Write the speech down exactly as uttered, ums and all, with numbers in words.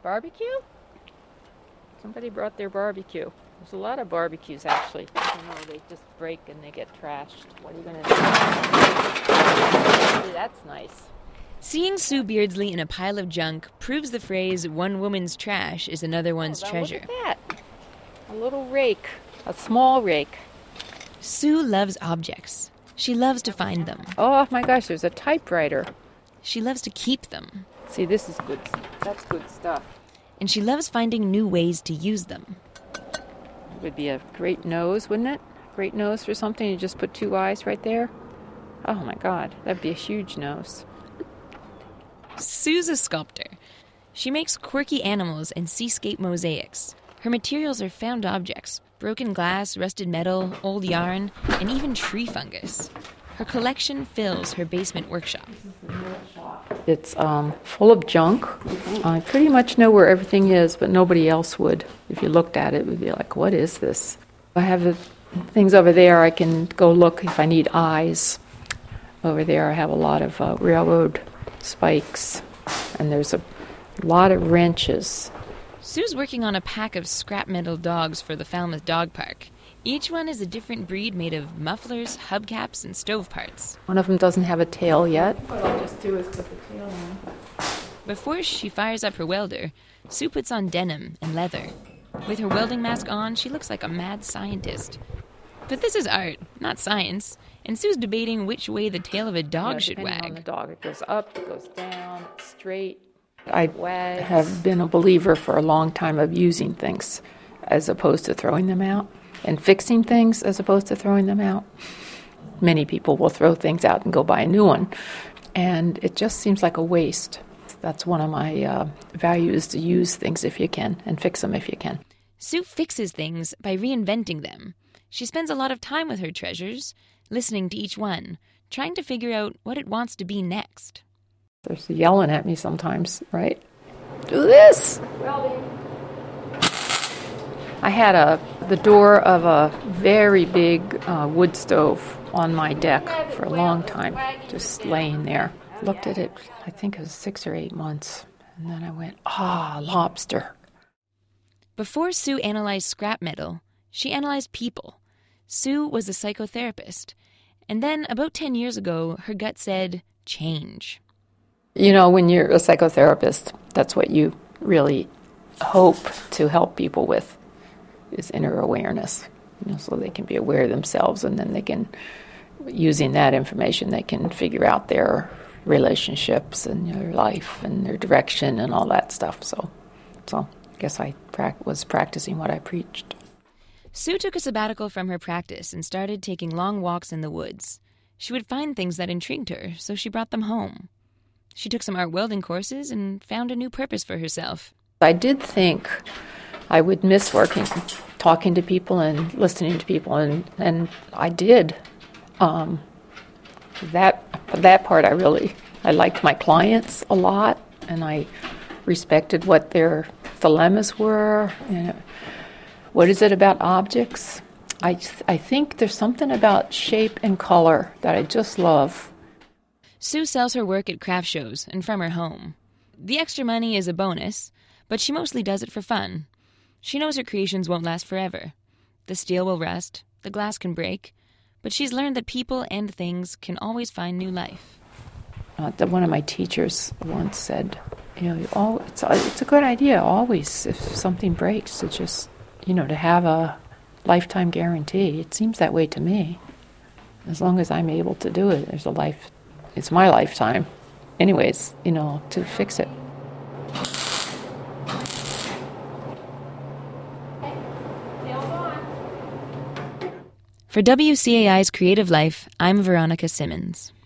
Barbecue? Somebody brought their barbecue. There's a lot of barbecues, actually. You know, they just break and they get trashed. What are you going to do? That's nice. Seeing Sue Beardsley in a pile of junk proves the phrase, one woman's trash is another one's oh, treasure. Look at that. A little rake. A small rake. Sue loves objects. She loves to find them. Oh, my gosh, there's a typewriter. She loves to keep them. See, this is good. That's good stuff. And she loves finding new ways to use them. It would be a great nose, wouldn't it? Great nose for something. You just put two eyes right there. Oh, my God. That'd be a huge nose. Sue's a sculptor. She makes quirky animals and seascape mosaics. Her materials are found objects, broken glass, rusted metal, old yarn, and even tree fungus. Her collection fills her basement workshop. It's um, full of junk. I pretty much know where everything is, but nobody else would. If you looked at it, it would be like, what is this? I have the things over there. I can go look if I need eyes. Over there I have a lot of uh, railroad spikes, and there's a lot of wrenches. Sue's working on a pack of scrap metal dogs for the Falmouth Dog Park. Each one is a different breed made of mufflers, hubcaps, and stove parts. One of them doesn't have a tail yet. What I'll just do is put the tail on. Before she fires up her welder, Sue puts on denim and leather. With her welding mask on, she looks like a mad scientist. But this is art, not science, and Sue's debating which way the tail of a dog yeah, should depending wag. On the dog, it goes up, it goes down, straight. I wags. have been a believer for a long time of using things as opposed to throwing them out, and fixing things as opposed to throwing them out. Many people will throw things out and go buy a new one, and it just seems like a waste. That's one of my uh, values, to use things if you can and fix them if you can. Sue fixes things by reinventing them. She spends a lot of time with her treasures, listening to each one, trying to figure out what it wants to be next. They're yelling at me sometimes, right? Do this! I had a the door of a very big uh, wood stove on my deck for a long time, just laying there. Looked at it, I think it was six or eight months, and then I went, ah, lobster. Before Sue analyzed scrap metal, she analyzed people. Sue was a psychotherapist. And then, about ten years ago, her gut said, change. You know, when you're a psychotherapist, that's what you really hope to help people with, is inner awareness. You know, so they can be aware of themselves, and then they can, using that information, they can figure out their relationships and their life and their direction and all that stuff. So, so I guess I pra- was practicing what I preached. Sue took a sabbatical from her practice and started taking long walks in the woods. She would find things that intrigued her, so she brought them home. She took some art welding courses and found a new purpose for herself. I did think I would miss working, talking to people and listening to people, and, and I did. Um, that that part I really, I liked my clients a lot, and I respected what their dilemmas were. You know, what is it about objects? I I think there's something about shape and color that I just love. Sue sells her work at craft shows and from her home. The extra money is a bonus, but she mostly does it for fun. She knows her creations won't last forever. The steel will rust, the glass can break, but she's learned that people and things can always find new life. Uh, the, one of my teachers once said, you know, all, it's, a, it's a good idea always, if something breaks, to just, you know, to have a lifetime guarantee. It seems that way to me. As long as I'm able to do it, there's a life, it's my lifetime. Anyways, you know, to fix it. For W C A I's Creative Life, I'm Veronica Simmons.